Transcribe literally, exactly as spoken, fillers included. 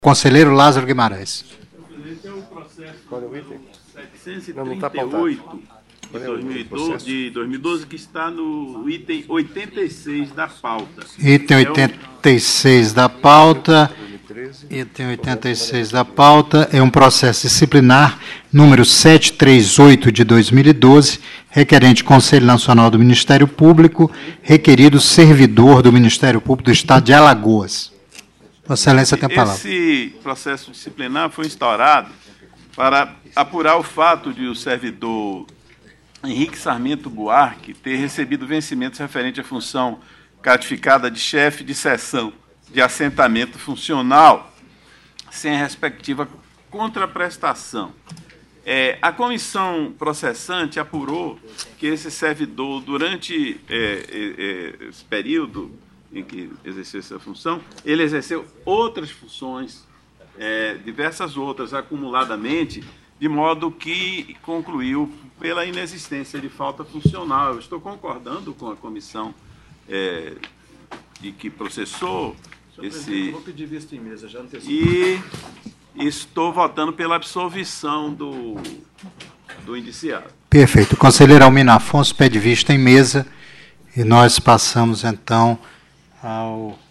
Conselheiro Lázaro Guimarães. Esse é o processo Qual é o item? setecentos e Não, não está trinta e oito de dois mil e doze, de dois mil e doze, que está no item oitenta e seis da pauta. Item oitenta e seis da pauta. Item oitenta e seis da pauta é um processo disciplinar número setecentos e trinta e oito de dois mil e doze, requerente Conselho Nacional do Ministério Público, requerido servidor do Ministério Público do Estado de Alagoas. Vossa Excelência tem a palavra. Esse processo disciplinar foi instaurado para apurar o fato de o servidor Henrique Sarmento Buarque ter recebido vencimentos referentes à função gratificada de chefe de seção de assentamento funcional, sem a respectiva contraprestação. É, a comissão processante apurou que esse servidor, durante é, é, esse período em que exerceu essa função, ele exerceu outras funções, é, diversas outras, acumuladamente, de modo que concluiu pela inexistência de falta funcional. Eu estou concordando com a comissão é, de que processou esse... Vou pedir vista em mesa, já antecipo. E estou votando pela absolvição do, do indiciado. Perfeito. O conselheiro Almino Afonso pede vista em mesa e nós passamos, então, ao